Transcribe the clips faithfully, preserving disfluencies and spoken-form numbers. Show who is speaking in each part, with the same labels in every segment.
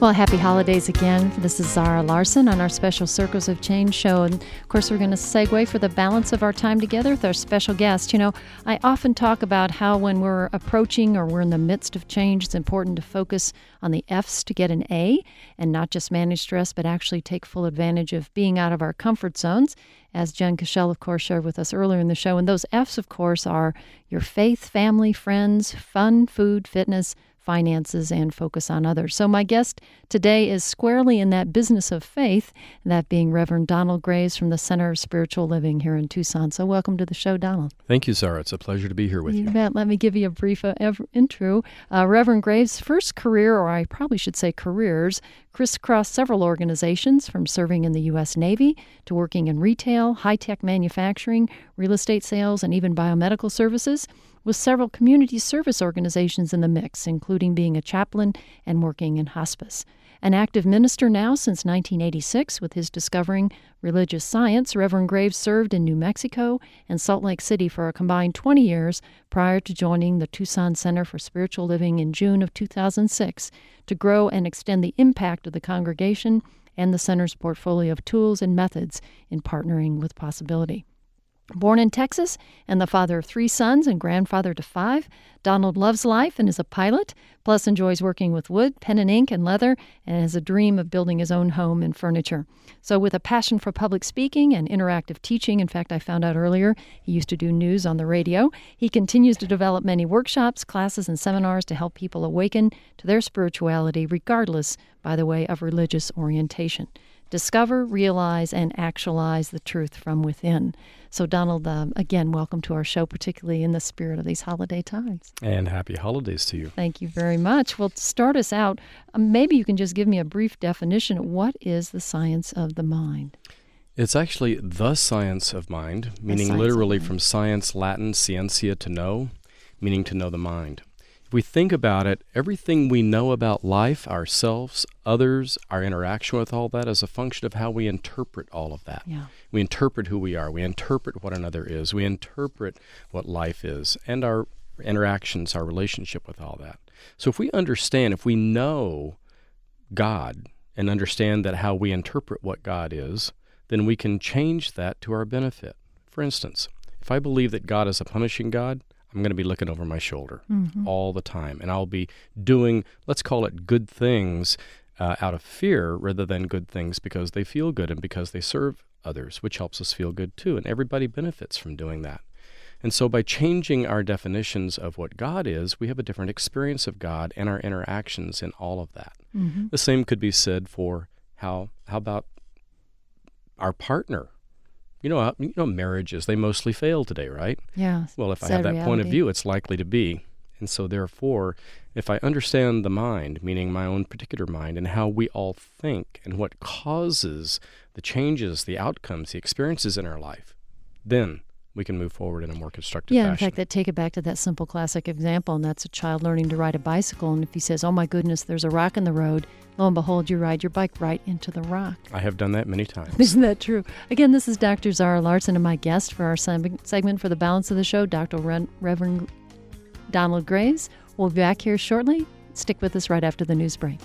Speaker 1: Well, happy holidays again. This is Zara Larson on our special Circles of Change show. And of course, we're going to segue for the balance of our time together with our special guest. You know, I often talk about how when we're approaching or we're in the midst of change, it's important to focus on the F's to get an A and not just manage stress, but actually take full advantage of being out of our comfort zones, as Jen Cashel, of course, shared with us earlier in the show. And those F's, of course, are your faith, family, friends, fun, food, fitness, finances, and focus on others. So my guest today is squarely in that business of faith, that being Reverend Donald Graves from the Center of Spiritual Living here in Tucson. So welcome to the show, Donald.
Speaker 2: Thank you, Zara. It's a pleasure to be here with you.
Speaker 1: You bet. Let me give you a brief uh, ev- intro. Uh, Reverend Graves' first career, or I probably should say careers, crisscrossed several organizations, from serving in the U S Navy to working in retail, high-tech manufacturing, real estate sales, and even biomedical services, with several community service organizations in the mix, including being a chaplain and working in hospice. An active minister now since nineteen eighty-six with his Discovering Religious Science, Reverend Graves served in New Mexico and Salt Lake City for a combined twenty years prior to joining the Tucson Center for Spiritual Living in June of two thousand six to grow and extend the impact of the congregation and the center's portfolio of tools and methods in partnering with Possibility. Born in Texas and the father of three sons and grandfather to five, Donald loves life and is a pilot, plus enjoys working with wood, pen and ink, and leather, and has a dream of building his own home and furniture. So with a passion for public speaking and interactive teaching, in fact, I found out earlier he used to do news on the radio, he continues to develop many workshops, classes, and seminars to help people awaken to their spirituality, regardless, by the way, of religious orientation. Discover, realize, and actualize the truth from within. So, Donald, um, again, welcome to our show, particularly in the spirit of these holiday times.
Speaker 2: And happy holidays to you.
Speaker 1: Thank you very much. Well, to start us out, um, maybe you can just give me a brief definition. What is the science of the mind?
Speaker 2: It's actually the science of mind, meaning
Speaker 1: science
Speaker 2: literally
Speaker 1: of mind.
Speaker 2: from science, Latin, scientia, to know, meaning to know the mind. If we think about it, everything we know about life, ourselves, others, our interaction with all that is a function of how we interpret all of that.
Speaker 1: Yeah.
Speaker 2: We interpret who we are. We interpret what another is. We interpret what life is and our interactions, our relationship with all that. So if we understand, if we know God and understand that how we interpret what God is, then we can change that to our benefit. For instance, if I believe that God is a punishing God, I'm going to be looking over my shoulder mm-hmm. all the time, and I'll be doing, let's call it good things uh, out of fear rather than good things because they feel good and because they serve others, which helps us feel good too, and everybody benefits from doing that. And so by changing our definitions of what God is, we have a different experience of God and our interactions in all of that. Mm-hmm. The same could be said for how, how about our partner? You know, you know, marriages, they mostly fail today, right?
Speaker 1: Yeah.
Speaker 2: Well, if I have that
Speaker 1: reality.
Speaker 2: point of view, it's likely to be. And so therefore, if I understand the mind, meaning my own particular mind, and how we all think and what causes the changes, the outcomes, the experiences in our life, then we can move forward in a more constructive
Speaker 1: yeah,
Speaker 2: fashion.
Speaker 1: In fact, that take it back to that simple classic example, and that's a child learning to ride a bicycle. And if he says, oh my goodness, there's a rock in the road, lo and behold, you ride your bike right into the rock.
Speaker 2: I have done that many times.
Speaker 1: Isn't that true? Again, this is Doctor Zara Larson and my guest for our segment for the balance of the show, Doctor Ren- Reverend Donald Graves. We'll be back here shortly. Stick with us right after the news break.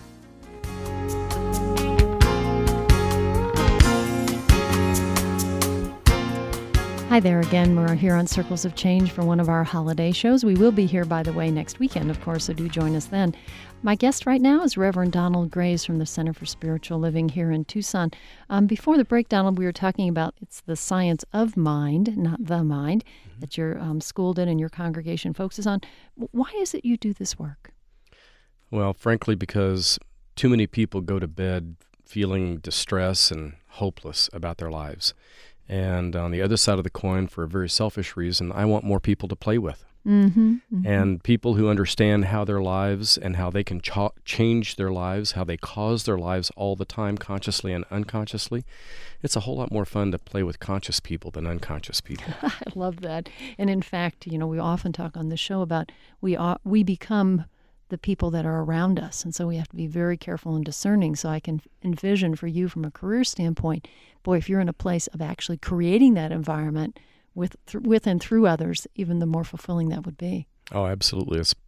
Speaker 1: Hi there again. We're here on Circles of Change for one of our holiday shows. We will be here, by the way, next weekend, of course, so do join us then. My guest right now is Reverend Donald Graves from the Center for Spiritual Living here in Tucson. Um, before the break, Donald, we were talking about it's the science of mind, not the mind, mm-hmm. that you're um, schooled in and your congregation focuses on. Why is it you do this work?
Speaker 2: Well, frankly, because too many people go to bed feeling distress and hopeless about their lives. And on the other side of the coin, for a very selfish reason, I want more people to play with. Mm-hmm, mm-hmm. And people who understand how their lives and how they can ch- change their lives, how they cause their lives all the time, consciously and unconsciously. It's a whole lot more fun to play with conscious people than unconscious people.
Speaker 1: I love that. And in fact, you know, we often talk on the show about we are, we become the people that are around us. And so we have to be very careful and discerning. So I can envision for you from a career standpoint, boy, if you're in a place of actually creating that environment with th- with and through others, even the more fulfilling that would be.
Speaker 2: Oh, absolutely. It's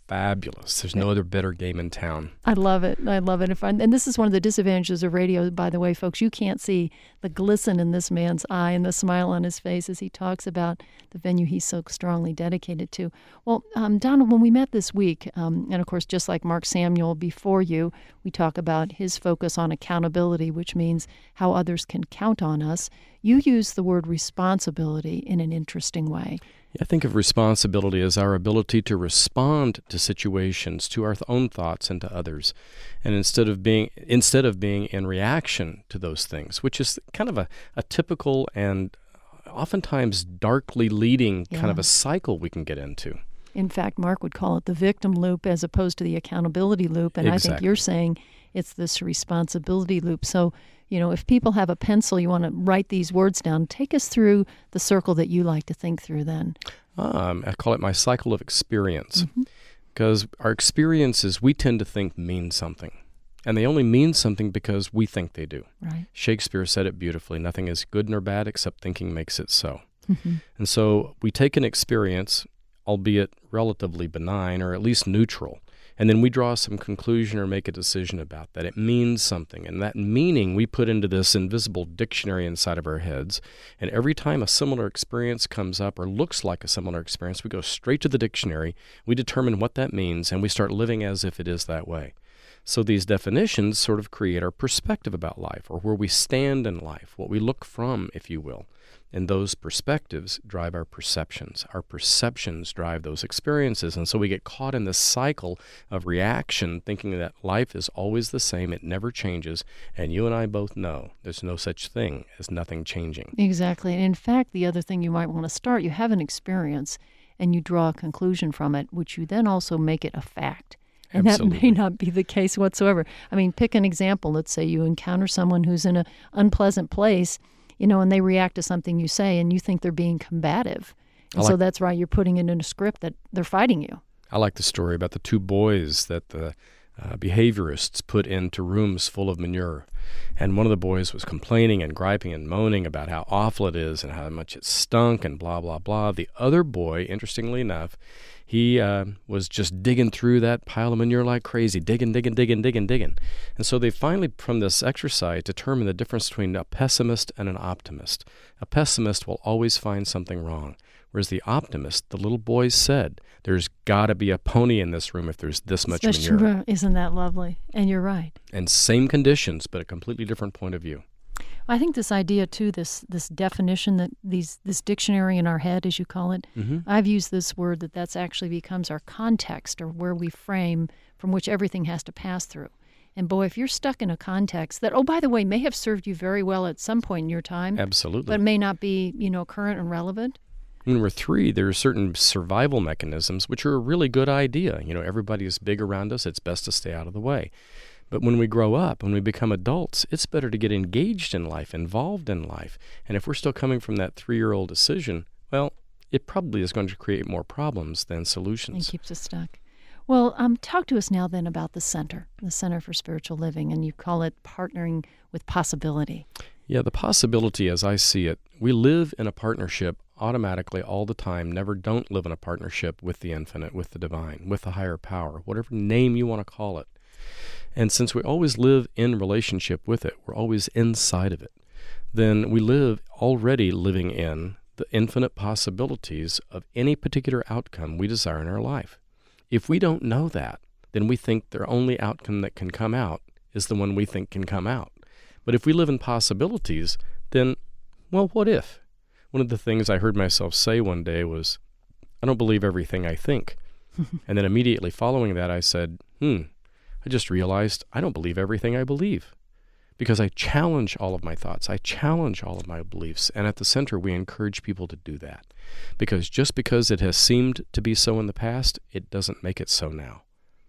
Speaker 2: fabulous. There's no other better game in town.
Speaker 1: I love it. I love it. If I, and this is one of the disadvantages of radio, by the way, folks. You can't see the glisten in this man's eye and the smile on his face as he talks about the venue he's so strongly dedicated to. Well, um, Donald, when we met this week, um, and of course, just like Mark Samuel before you, we talk about his focus on accountability, which means how others can count on us. You use the word responsibility in an interesting way.
Speaker 2: I think of responsibility as our ability to respond to situations, to our own thoughts and to others, and instead of being instead of being in reaction to those things, which is kind of a, a typical and oftentimes darkly leading
Speaker 1: Yeah.
Speaker 2: kind of a cycle we can get into.
Speaker 1: In fact, Mark would call it the victim loop as opposed to the accountability loop, and I think
Speaker 2: Exactly.
Speaker 1: you're saying it's this responsibility loop. So, you know, if people have a pencil, you want to write these words down, take us through the circle that you like to think through then.
Speaker 2: Um, I call it my cycle of experience, because our experiences we tend to think mean something, and they only mean something because we think they do.
Speaker 1: Right.
Speaker 2: Shakespeare said it beautifully, nothing is good nor bad except thinking makes it so.
Speaker 1: Mm-hmm.
Speaker 2: And so we take an experience, albeit relatively benign or at least neutral, and then we draw some conclusion or make a decision about that. It means something, and that meaning we put into this invisible dictionary inside of our heads, and every time a similar experience comes up or looks like a similar experience, we go straight to the dictionary, we determine what that means, and we start living as if it is that way. So these definitions sort of create our perspective about life, or where we stand in life, what we look from, if you will. And those perspectives drive our perceptions. Our perceptions drive those experiences. And so we get caught in this cycle of reaction, thinking that life is always the same, it never changes. And you and I both know there's no such thing as nothing changing.
Speaker 1: Exactly. And in fact, the other thing you might want to start, you have an experience and you draw a conclusion from it, which you then also make it a fact. And
Speaker 2: Absolutely.
Speaker 1: that may not be the case whatsoever. I mean, pick an example. Let's say you encounter someone who's in an unpleasant place, you know, and they react to something you say, and you think they're being combative. And
Speaker 2: I
Speaker 1: so
Speaker 2: like-
Speaker 1: that's right. You're putting it in a script that they're fighting you.
Speaker 2: I like the story about the two boys that the uh, behaviorists put into rooms full of manure. And one of the boys was complaining and griping and moaning about how awful it is and how much it stunk and blah, blah, blah. The other boy, interestingly enough, he uh, was just digging through that pile of manure like crazy, digging, digging, digging, digging, digging. And so they finally, from this exercise, determined the difference between a pessimist and an optimist. A pessimist will always find something wrong, whereas the optimist, the little boy said, there's got to be a pony in this room if there's this much
Speaker 1: Especially-
Speaker 2: manure.
Speaker 1: Isn't that lovely? And you're right.
Speaker 2: And same conditions, but a completely different point of view.
Speaker 1: I think this idea too, this this definition that these this dictionary in our head, as you call it,
Speaker 2: Mm-hmm.
Speaker 1: I've used this word that that's actually becomes our context, or where we frame from which everything has to pass through. And boy, if you're stuck in a context that, oh, by the way, may have served you very well at some point in your time,
Speaker 2: Absolutely.
Speaker 1: but may not be, you know, current and relevant.
Speaker 2: Number three, there are certain survival mechanisms which are a really good idea. You know, everybody is big around us. It's best to stay out of the way. But when we grow up, when we become adults, it's better to get engaged in life, involved in life. And if we're still coming from that three-year-old decision, well, it probably is going to create more problems than
Speaker 1: And
Speaker 2: solutions.
Speaker 1: keeps us stuck. Well, um, talk to us now then about the center, the Center for Spiritual Living, and you call it partnering with possibility.
Speaker 2: Yeah, the possibility, as I see it, we live in a partnership automatically all the time, never don't live in a partnership with the infinite, with the divine, with the higher power, whatever name you want to call it. And since we always live in relationship with it, we're always inside of it, then we live already living in the infinite possibilities of any particular outcome we desire in our life. If we don't know that, then we think the only outcome that can come out is the one we think can come out. But if we live in possibilities, then, well, what if? One of the things I heard myself say one day was, I don't believe everything I think. And then immediately following that, I said, hmm, I just realized I don't believe everything I believe, because I challenge all of my thoughts. I challenge all of my beliefs. And at the center, we encourage people to do that, because just because it has seemed to be so in the past, it doesn't make it so now.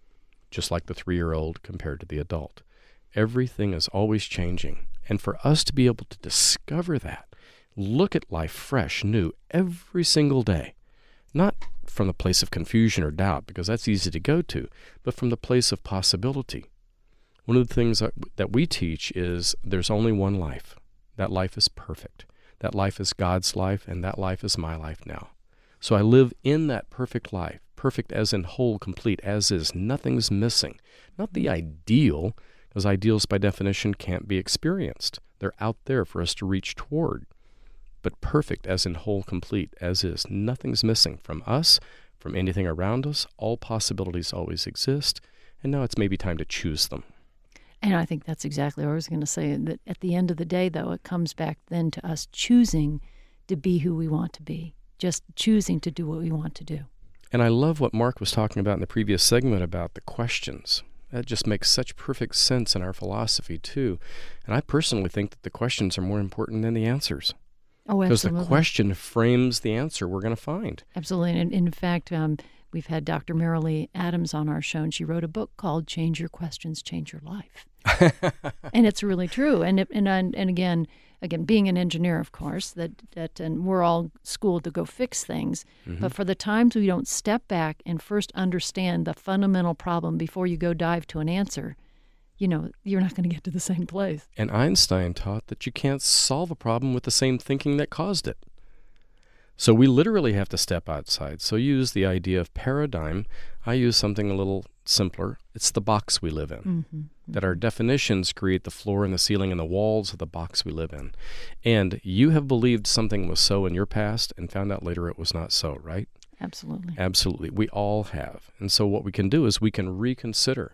Speaker 2: Just like the three-year-old compared to the adult. Everything is always changing. And for us to be able to discover that, look at life fresh, new, every single day, not from the place of confusion or doubt, because that's easy to go to, but from the place of possibility. One of the things that, that we teach is there's only one life. That life is perfect. That life is God's life, and that life is my life now. So I live in that perfect life, perfect as in whole, complete, as is, nothing's missing. Not the ideal, because ideals by definition can't be experienced. They're out there for us to reach toward. But perfect as in whole, complete, as is, nothing's missing from us, from anything around us. All possibilities always exist, and now it's maybe time to choose them.
Speaker 1: And I think that's exactly what I was going to say, that at the end of the day, though, it comes back then to us choosing to be who we want to be, just choosing to do what we want to do.
Speaker 2: And I love what Mark was talking about in the previous segment about the questions. That just makes such perfect sense in our philosophy, too. And I personally think that the questions are more important than the answers.
Speaker 1: Oh, absolutely.
Speaker 2: Because the question frames the answer we're going to find.
Speaker 1: Absolutely. And in fact, um, we've had Doctor Marilee Adams on our show, and she wrote a book called Change Your Questions, Change Your Life. And it's really true. And it, and and again, again, being an engineer, of course, that that and we're all schooled to go fix things. Mm-hmm. But for the times we don't step back and first understand the fundamental problem before you go dive to an answer, you know, you're not going to get to the same place.
Speaker 2: And Einstein taught that you can't solve a problem with the same thinking that caused it. So we literally have to step outside. So use the idea of paradigm. I use something a little simpler. It's the box we live in. Mm-hmm, mm-hmm. That our definitions create the floor and the ceiling and the walls of the box we live in. And you have believed something was so in your past and found out later it was not so, right?
Speaker 1: Absolutely.
Speaker 2: Absolutely. We all have. And so what we can do is we can reconsider.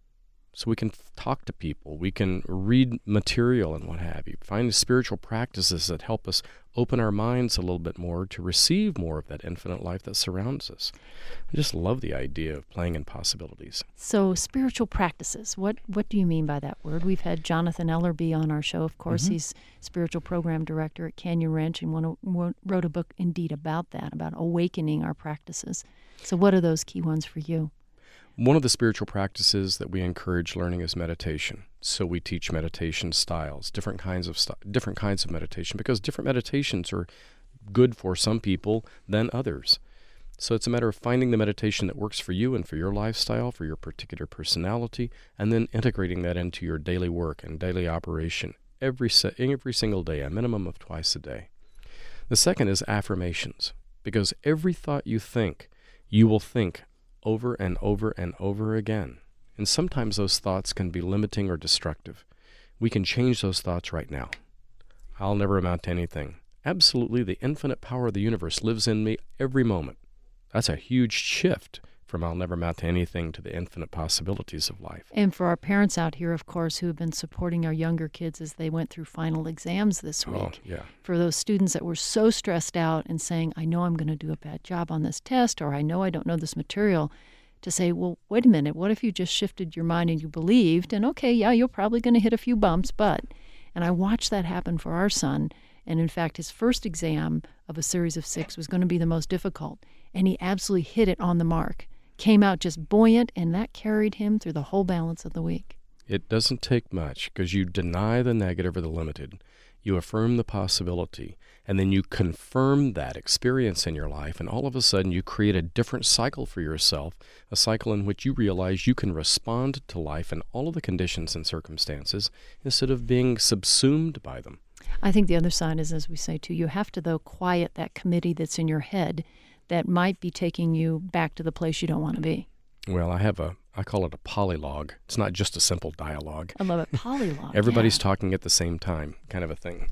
Speaker 2: So we can talk to people, we can read material and what have you, find spiritual practices that help us open our minds a little bit more to receive more of that infinite life that surrounds us. I just love the idea of playing in possibilities.
Speaker 1: So spiritual practices, what what do you mean by that word? We've had Jonathan Ellerby on our show, of course. Mm-hmm. He's spiritual program director at Canyon Ranch and one, wrote a book indeed about that, about awakening our practices. So what are those key ones for you?
Speaker 2: One of the spiritual practices that we encourage learning is meditation. So we teach meditation styles, different kinds of st- different kinds of meditation, because different meditations are good for some people than others. So it's a matter of finding the meditation that works for you and for your lifestyle, for your particular personality, and then integrating that into your daily work and daily operation every se- every single day, a minimum of twice a day. The second is affirmations, because every thought you think, you will think over and over and over again. And sometimes those thoughts can be limiting or destructive. We can change those thoughts right now. I'll never amount to anything. Absolutely, the infinite power of the universe lives in me every moment. That's a huge shift from I'll never amount to anything to the infinite possibilities of life.
Speaker 1: And for our parents out here, of course, who have been supporting our younger kids as they went through final exams this week.
Speaker 2: Oh, yeah.
Speaker 1: For those students that were so stressed out and saying, I know I'm going to do a bad job on this test, or I know I don't know this material, to say, well, wait a minute, what if you just shifted your mind and you believed, and okay, yeah, you're probably going to hit a few bumps, but, and I watched that happen for our son, and in fact, his first exam of a series of six was going to be the most difficult, and he absolutely hit it on the mark. Came out just buoyant, and that carried him through the whole balance of the week.
Speaker 2: It doesn't take much, because you deny the negative or the limited. You affirm the possibility, and then you confirm that experience in your life, and all of a sudden you create a different cycle for yourself, a cycle in which you realize you can respond to life and all of the conditions and circumstances instead of being subsumed by them.
Speaker 1: I think the other side is, as we say, too, you have to, though, quiet that committee that's in your head that might be taking you back to the place you don't want to be.
Speaker 2: Well, I have a, I call it a polylogue. It's not just a simple dialogue.
Speaker 1: I love it, polylogue.
Speaker 2: Everybody's
Speaker 1: yeah.
Speaker 2: talking at the same time, kind of a thing.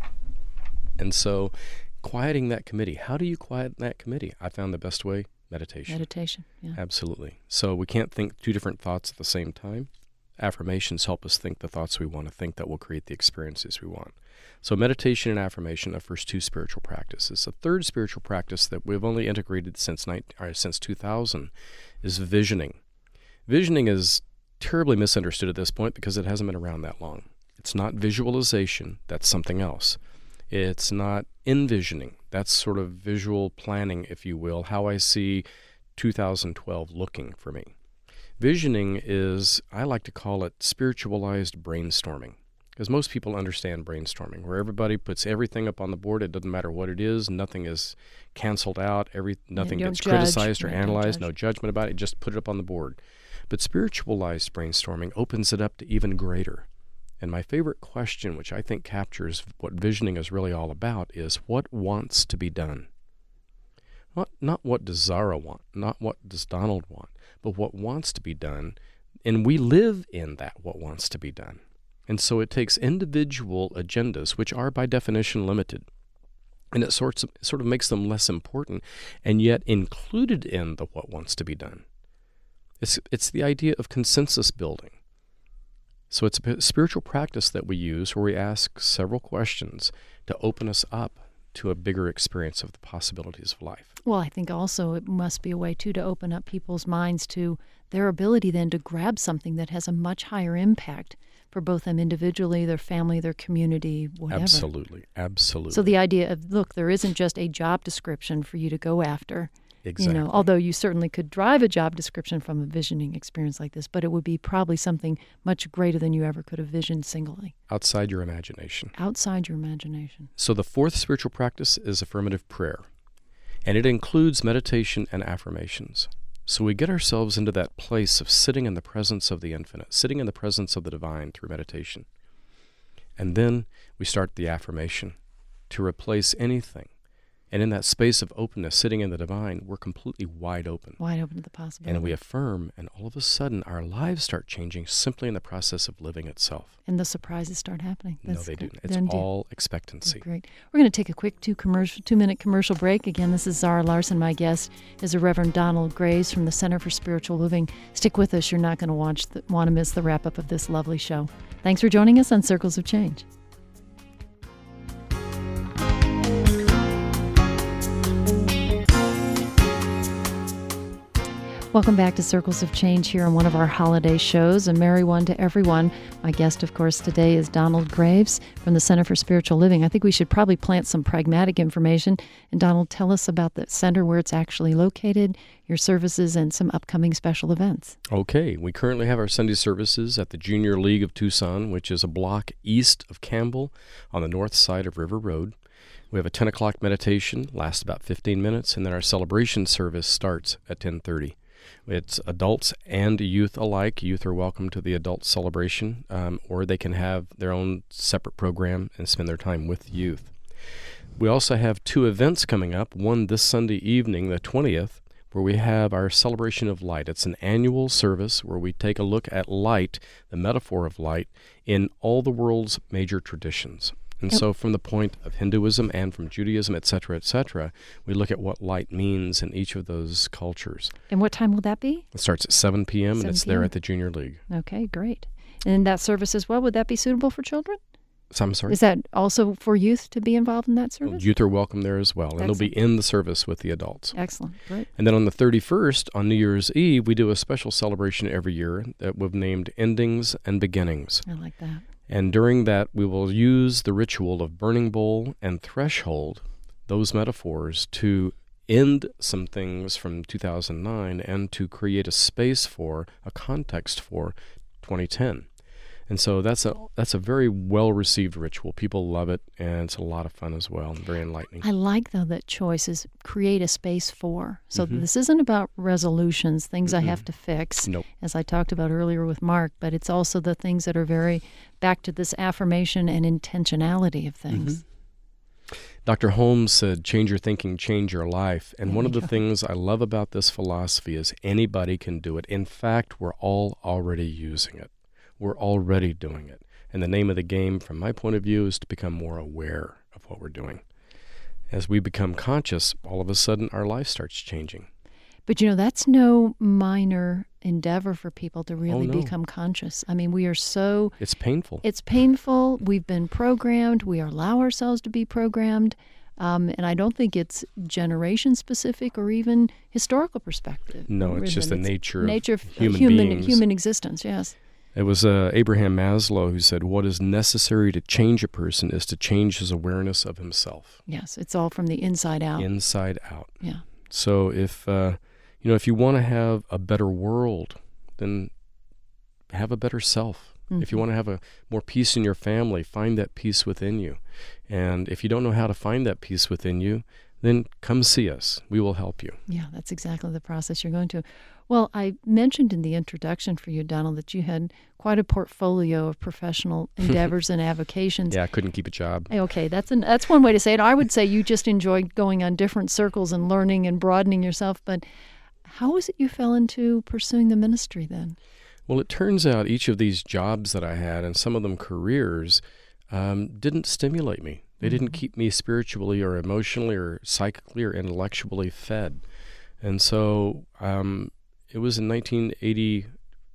Speaker 2: And so quieting that committee, how do you quiet that committee? I found the best way, meditation.
Speaker 1: Meditation, yeah.
Speaker 2: Absolutely. So we can't think two different thoughts at the same time. Affirmations help us think the thoughts we want to think that will create the experiences we want. So meditation and affirmation are first two spiritual practices. The third spiritual practice that we've only integrated since nineteen, or since two thousand is visioning. Visioning is terribly misunderstood at this point because it hasn't been around that long. It's not visualization. That's something else. It's not envisioning. That's sort of visual planning, if you will, how I see two thousand twelve looking for me. Visioning is, I like to call it spiritualized brainstorming, because most people understand brainstorming, where everybody puts everything up on the board. It doesn't matter what it is. Nothing is canceled out. Every Nothing gets
Speaker 1: judge.
Speaker 2: criticized or
Speaker 1: Right,
Speaker 2: analyzed. No judgment about it. Just put it up on the board. But spiritualized brainstorming opens it up to even greater. And my favorite question, which I think captures what visioning is really all about, is what wants to be done? Not, not what does Zara want, not what does Donald want, but what wants to be done. And we live in that what wants to be done. And so it takes individual agendas, which are by definition limited, and it sorts of, sort of makes them less important, and yet included in the what wants to be done. It's, it's the idea of consensus building. So it's a spiritual practice that we use where we ask several questions to open us up to a bigger experience of the possibilities of life.
Speaker 1: Well, I think also it must be a way, too, to open up people's minds to their ability then to grab something that has a much higher impact for both them individually, their family, their community, whatever.
Speaker 2: Absolutely, absolutely.
Speaker 1: So the idea of, look, there isn't just a job description for you to go after.
Speaker 2: Exactly.
Speaker 1: You know, although you certainly could drive a job description from a visioning experience like this, but it would be probably something much greater than you ever could have visioned singly.
Speaker 2: Outside your imagination.
Speaker 1: Outside your imagination.
Speaker 2: So the fourth spiritual practice is affirmative prayer, and it includes meditation and affirmations. So we get ourselves into that place of sitting in the presence of the infinite, sitting in the presence of the divine through meditation. And then we start the affirmation to replace anything. And in that space of openness, sitting in the divine, we're completely wide open.
Speaker 1: Wide open to the possibility.
Speaker 2: And we affirm, and all of a sudden, our lives start changing simply in the process of living itself.
Speaker 1: And the surprises start happening.
Speaker 2: That's, no, they do. It's all expectancy.
Speaker 1: Great. We're going to take a quick two commercial, two-minute commercial break. Again, this is Zara Larson. My guest is the Reverend Donald Graves from the Center for Spiritual Living. Stick with us. You're not going to watch the, want to miss the wrap-up of this lovely show. Thanks for joining us on Circles of Change. Welcome back to Circles of Change here on one of our holiday shows. A merry one to everyone. My guest, of course, today is Donald Graves from the Center for Spiritual Living. I think we should probably plant some pragmatic information. And Donald, tell us about the center, where it's actually located, your services, and some upcoming special events.
Speaker 2: Okay. We currently have our Sunday services at the Junior League of Tucson, which is a block east of Campbell on the north side of River Road. We have a ten o'clock meditation, lasts about fifteen minutes, and then our celebration service starts at ten thirty. It's adults and youth alike. Youth are welcome to the adult celebration, um, or they can have their own separate program and spend their time with youth. We also have two events coming up, one this Sunday evening, the twentieth, where we have our Celebration of Light. It's an annual service where we take a look at light, the metaphor of light, in all the world's major traditions. And so from the point of Hinduism and from Judaism, et cetera, et cetera, we look at what light means in each of those cultures.
Speaker 1: And what time will that be?
Speaker 2: It starts at seven p.m.
Speaker 1: seven
Speaker 2: and it's there at the Junior League.
Speaker 1: Okay, great. And that service as well, would that be suitable for children?
Speaker 2: So, I'm sorry?
Speaker 1: Is that also for youth to be involved in that service?
Speaker 2: Well, youth are welcome there as well, and
Speaker 1: Excellent.
Speaker 2: they'll be in the service with the adults.
Speaker 1: Excellent, great.
Speaker 2: And then on the thirty-first, on New Year's Eve, we do a special celebration every year that we've named Endings and Beginnings.
Speaker 1: I like that.
Speaker 2: And during that, we will use the ritual of burning bowl and threshold, those metaphors, to end some things from two thousand nine and to create a space for, a context for twenty ten. And so that's a that's a very well-received ritual. People love it, and it's a lot of fun as well, and very enlightening.
Speaker 1: I like, though, that choice is create a space for. So
Speaker 2: Mm-hmm.
Speaker 1: this isn't about resolutions, things
Speaker 2: Mm-mm.
Speaker 1: I have to fix,
Speaker 2: Nope.
Speaker 1: as I talked about earlier with Mark, but it's also the things that are very back to this affirmation and intentionality of things.
Speaker 2: Mm-hmm. Doctor Holmes said, change your thinking, change your life. And
Speaker 1: There
Speaker 2: one
Speaker 1: you
Speaker 2: of the
Speaker 1: go.
Speaker 2: things I love about this philosophy is anybody can do it. In fact, we're all already using it. We're already doing it. And the name of the game, from my point of view, is to become more aware of what we're doing. As we become conscious, all of a sudden our life starts changing.
Speaker 1: But, you know, that's no minor endeavor for people to really
Speaker 2: Oh, no.
Speaker 1: become conscious. I mean, we are so...
Speaker 2: It's painful.
Speaker 1: It's painful. We've been programmed. We allow ourselves to be programmed. Um, and I don't think it's generation-specific or even historical perspective.
Speaker 2: No, it's just the
Speaker 1: It's
Speaker 2: nature,
Speaker 1: nature
Speaker 2: of
Speaker 1: of
Speaker 2: human,
Speaker 1: human,
Speaker 2: beings.
Speaker 1: human existence, yes.
Speaker 2: It was uh, Abraham Maslow who said, what is necessary to change a person is to change his awareness of himself.
Speaker 1: Yes, it's all from the inside out.
Speaker 2: Inside out.
Speaker 1: Yeah.
Speaker 2: So if, uh, you know, if you want to have a better world, then have a better self.
Speaker 1: Mm-hmm.
Speaker 2: If you want to have a more peace in your family, find that peace within you. And if you don't know how to find that peace within you, then come see us. We will help you.
Speaker 1: Yeah, that's exactly the process you're going to. Well, I mentioned in the introduction for you, Donald, that you had quite a portfolio of professional endeavors and avocations.
Speaker 2: Yeah, I couldn't keep a job.
Speaker 1: Okay, that's an, that's one way to say it. I would say you just enjoyed going on different circles and learning and broadening yourself. But how is it you fell into pursuing the ministry then?
Speaker 2: Well, it turns out each of these jobs that I had, and some of them careers, um, didn't stimulate me. They mm-hmm. didn't keep me spiritually or emotionally or psychically or intellectually fed. And so um, it was in nineteen eighty-four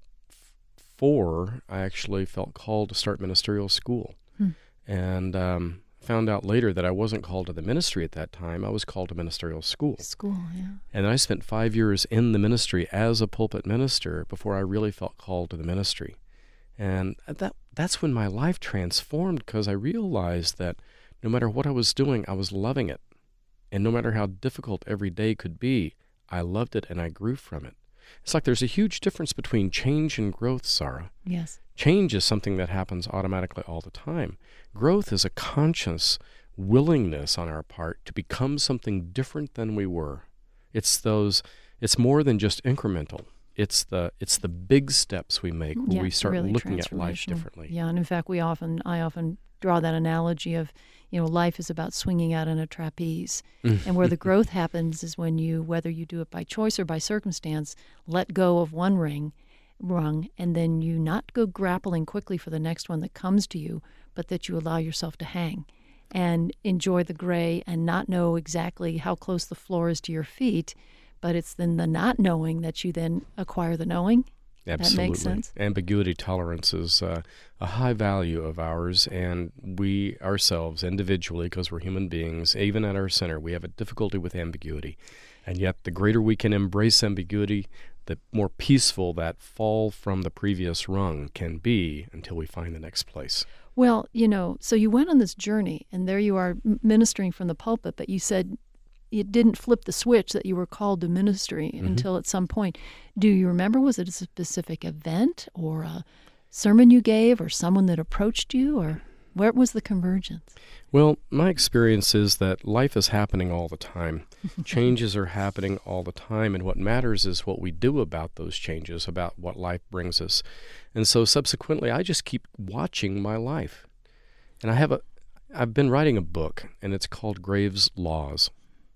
Speaker 2: I actually felt called to start ministerial school. Hmm. And um, found out later that I wasn't called to the ministry at that time. I was called to ministerial school.
Speaker 1: School, yeah.
Speaker 2: And I spent five years in the ministry as a pulpit minister before I really felt called to the ministry. And that that's when my life transformed, because I realized that no matter what I was doing, I was loving it. And no matter how difficult every day could be, I loved it and I grew from it. It's like there's a huge difference between change and growth, Sarah.
Speaker 1: Yes.
Speaker 2: Change is something that happens automatically all the time. Growth is a conscious willingness on our part to become something different than we were. It's those. It's more than just incremental. It's the it's the big steps we make where
Speaker 1: yeah,
Speaker 2: we start
Speaker 1: really
Speaker 2: looking at life differently.
Speaker 1: Yeah, and in fact, we often I often draw that analogy of, you know, life is about swinging out on a trapeze, and where the growth happens is when you, whether you do it by choice or by circumstance, let go of one ring, rung, and then you not go grappling quickly for the next one that comes to you, but that you allow yourself to hang and enjoy the gray and not know exactly how close the floor is to your feet. But it's then the not knowing that you then acquire the knowing.
Speaker 2: Absolutely.
Speaker 1: That makes sense.
Speaker 2: Ambiguity tolerance is uh, a high value of ours, and we ourselves individually, because we're human beings, even at our center, we have a difficulty with ambiguity. And yet the greater we can embrace ambiguity, the more peaceful that fall from the previous rung can be until we find the next place.
Speaker 1: Well, you know, so you went on this journey, and there you are ministering from the pulpit, but you said it didn't flip the switch that you were called to ministry mm-hmm. until at some point. Do you remember, was it a specific event or a sermon you gave or someone that approached you, or where was the convergence?
Speaker 2: Well, my experience is that life is happening all the time. Changes are happening all the time, and what matters is what we do about those changes, about what life brings us. And so subsequently, I just keep watching my life. And I have a, I've been writing a book, and it's called Graves' Laws.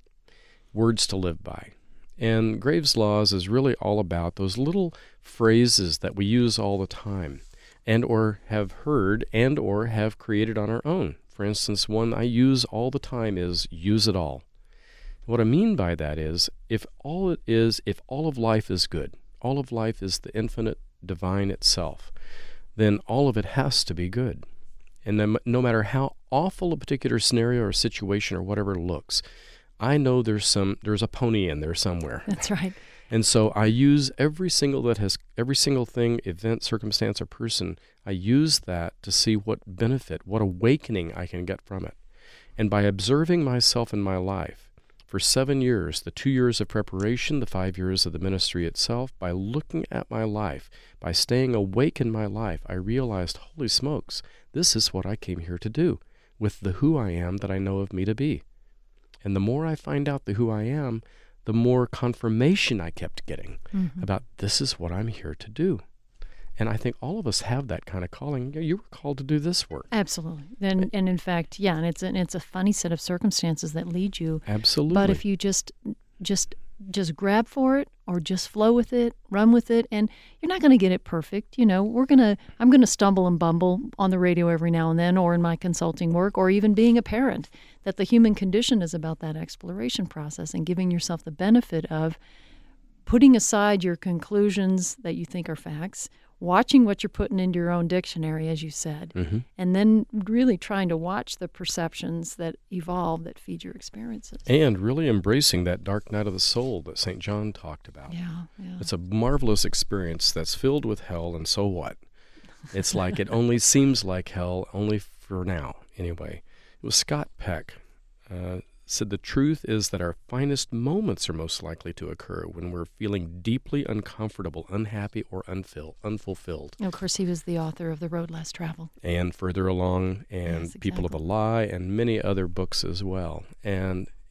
Speaker 2: Words to Live By. And Graves' Laws is really all about those little phrases that we use all the time and or have heard and or have created on our own. For instance, one I use all the time is use it all. What I mean by that is if all it is, if all of life is good, all of life is the infinite divine itself, then all of it has to be good. And then no matter how awful a particular scenario or situation or whatever looks, I know there's some there's a pony in there somewhere.
Speaker 1: That's right.
Speaker 2: And so I use every single that has every single thing, event, circumstance, or person, I use that to see what benefit, what awakening I can get from it. And by observing myself in my life for seven years, the two years of preparation, the five years of the ministry itself, by looking at my life, by staying awake in my life, I realized, holy smokes, this is what I came here to do with the who I am that I know of me to be. And the more I find out the who I am, the more confirmation I kept getting mm-hmm. about this is what I'm here to do. And I think all of us have that kind of calling. You were called to do this work.
Speaker 1: Absolutely. And and in fact, yeah, and it's and it's a funny set of circumstances that lead you.
Speaker 2: Absolutely.
Speaker 1: But if you just just just grab for it or just flow with it, run with it, and you're not going to get it perfect. You know, we're going to, I'm going to stumble and bumble on the radio every now and then, or in my consulting work, or even being a parent, that the human condition is about that exploration process and giving yourself the benefit of putting aside your conclusions that you think are facts, watching what you're putting into your own dictionary, as you said, mm-hmm. and then really trying to watch the perceptions that evolve that feed your experiences.
Speaker 2: And really embracing that dark night of the soul that Saint John talked about.
Speaker 1: Yeah, yeah.
Speaker 2: It's a marvelous experience that's filled with hell, and so what? It's like it only seems like hell, only for now, anyway. It was Scott Peck uh, said the truth is that our finest moments are most likely to occur when we're feeling deeply uncomfortable, unhappy, or unfill, unfulfilled.
Speaker 1: Of course, he was the author of The Road Less Traveled.
Speaker 2: And Further Along, and
Speaker 1: yes, exactly.
Speaker 2: People of a Lie, and many other books as well. And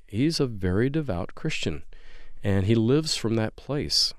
Speaker 2: he's a very devout Christian, and he lives from that place.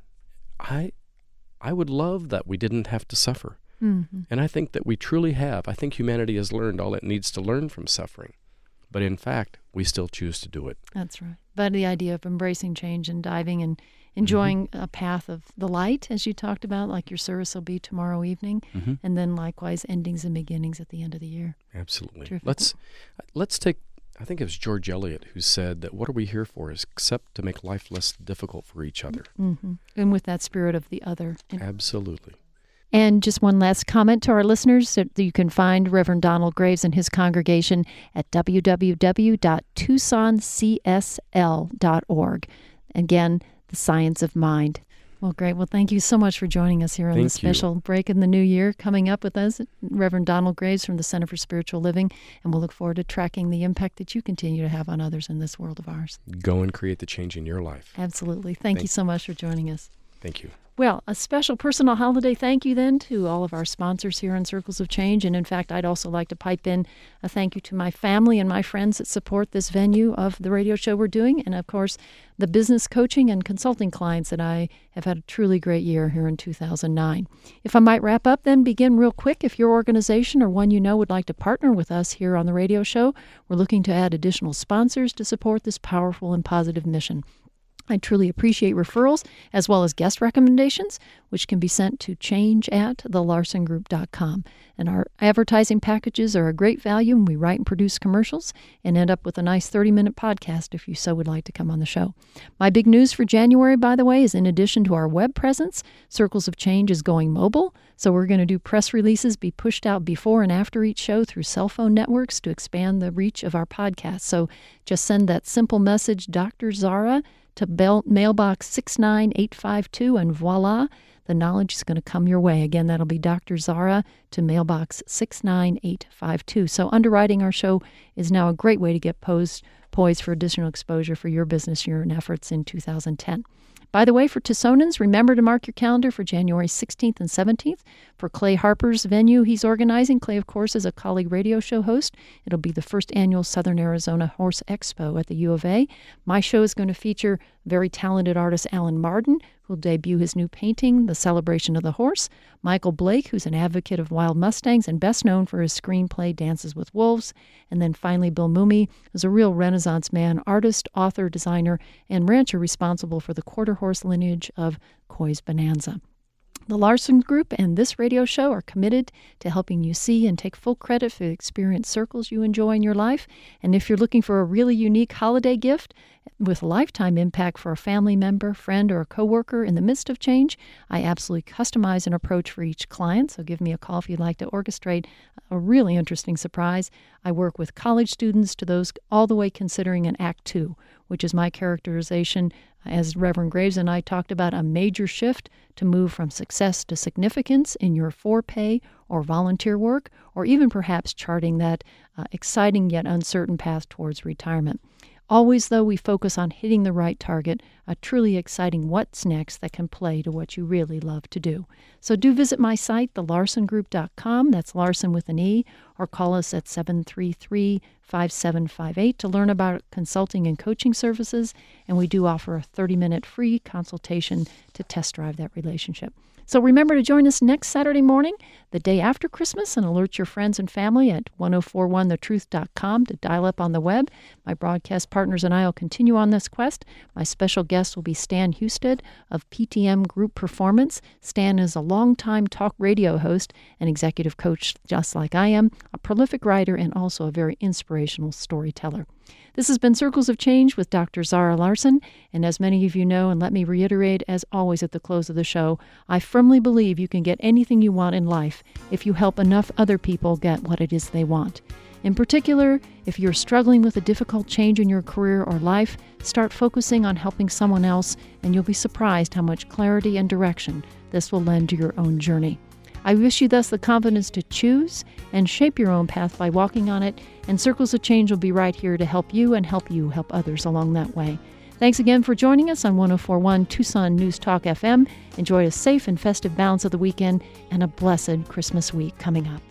Speaker 2: I I would love that we didn't have to suffer.
Speaker 1: Mm-hmm.
Speaker 2: And I think that we truly have. I think humanity has learned all it needs to learn from suffering. But in fact, we still choose to do it.
Speaker 1: That's right. But the idea of embracing change and diving and enjoying mm-hmm. a path of the light, as you talked about, like your service will be tomorrow evening, mm-hmm. and then likewise endings and beginnings at the end of the year.
Speaker 2: Absolutely.
Speaker 1: Terrific.
Speaker 2: Let's let's take, I think it was George Eliot who said that what are we here for is except to make life less difficult for each other.
Speaker 1: Mm-hmm. And with that spirit of the other.
Speaker 2: Absolutely.
Speaker 1: And just one last comment to our listeners that you can find Reverend Donald Graves and his congregation at w w w dot tucson c s l dot org. Again, the science of mind. Well, great. Well, thank you so much for joining us here on
Speaker 2: thank
Speaker 1: this special
Speaker 2: you.
Speaker 1: break in the new year. Coming up with us, Reverend Donald Graves from the Center for Spiritual Living, and we'll look forward to tracking the impact that you continue to have on others in this world of ours.
Speaker 2: Go and create the change in your life.
Speaker 1: Absolutely. Thank, thank you so much for joining us.
Speaker 2: Thank you.
Speaker 1: Well, a special personal holiday thank you then to all of our sponsors here on Circles of Change. And in fact, I'd also like to pipe in a thank you to my family and my friends that support this venue of the radio show we're doing. And of course, the business coaching and consulting clients that I have had a truly great year here in two thousand nine. If I might wrap up, then begin real quick. If your organization or one you know would like to partner with us here on the radio show, we're looking to add additional sponsors to support this powerful and positive mission. I truly appreciate referrals as well as guest recommendations, which can be sent to change at the larson group dot com. And our advertising packages are a great value, and we write and produce commercials and end up with a nice thirty-minute podcast if you so would like to come on the show. My big news for January, by the way, is in addition to our web presence, Circles of Change is going mobile. So we're going to do press releases be pushed out before and after each show through cell phone networks to expand the reach of our podcast. So just send that simple message, Doctor Zara, to bell, mailbox six nine eight five two, and voila, the knowledge is going to come your way. Again, that'll be Doctor Zara to mailbox six nine eight five two. So underwriting our show is now a great way to get posed, poised for additional exposure for your business year and efforts in two thousand ten. By the way, for Tucsonans, remember to mark your calendar for January sixteenth and seventeenth for Clay Harper's venue he's organizing. Clay, of course, is a colleague radio show host. It'll be the first annual Southern Arizona Horse Expo at the U of A. My show is going to feature very talented artist Alan Marden, who'll debut his new painting, The Celebration of the Horse. Michael Blake, who's an advocate of wild Mustangs and best known for his screenplay Dances with Wolves. And then finally, Bill Mooney is a real Renaissance man, artist, author, designer, and rancher responsible for the quarter horse lineage of Coy's Bonanza. The Larson Group and this radio show are committed to helping you see and take full credit for the experience circles you enjoy in your life. And if you're looking for a really unique holiday gift with lifetime impact for a family member, friend, or a coworker in the midst of change, I absolutely customize an approach for each client. So give me a call if you'd like to orchestrate a really interesting surprise. I work with college students to those all the way considering an Act Two, which is my characterization, as Reverend Graves and I talked about, a major shift to move from success to significance in your for-pay or volunteer work, or even perhaps charting that uh, exciting yet uncertain path towards retirement. Always, though, we focus on hitting the right target, a truly exciting what's next that can play to what you really love to do. So do visit my site, the larson group dot com, that's Larson with an E, or call us at seven three three, five seven five eight to learn about consulting and coaching services, and we do offer a thirty-minute free consultation to test drive that relationship. So remember to join us next Saturday morning, the day after Christmas, and alert your friends and family at ten forty-one the truth dot com to dial up on the web. My broadcast partners and I will continue on this quest. My special guest will be Stan Husted of P T M Group Performance. Stan is a longtime talk radio host and executive coach just like I am, a prolific writer, and also a very inspirational storyteller. This has been Circles of Change with Doctor Zara Larson, and as many of you know, and let me reiterate as always at the close of the show, I firmly believe you can get anything you want in life if you help enough other people get what it is they want. In particular, if you're struggling with a difficult change in your career or life, start focusing on helping someone else, and you'll be surprised how much clarity and direction this will lend to your own journey. I wish you thus the confidence to choose and shape your own path by walking on it, and Circles of Change will be right here to help you and help you help others along that way. Thanks again for joining us on ten forty-one Tucson News Talk F M. Enjoy a safe and festive balance of the weekend and a blessed Christmas week coming up.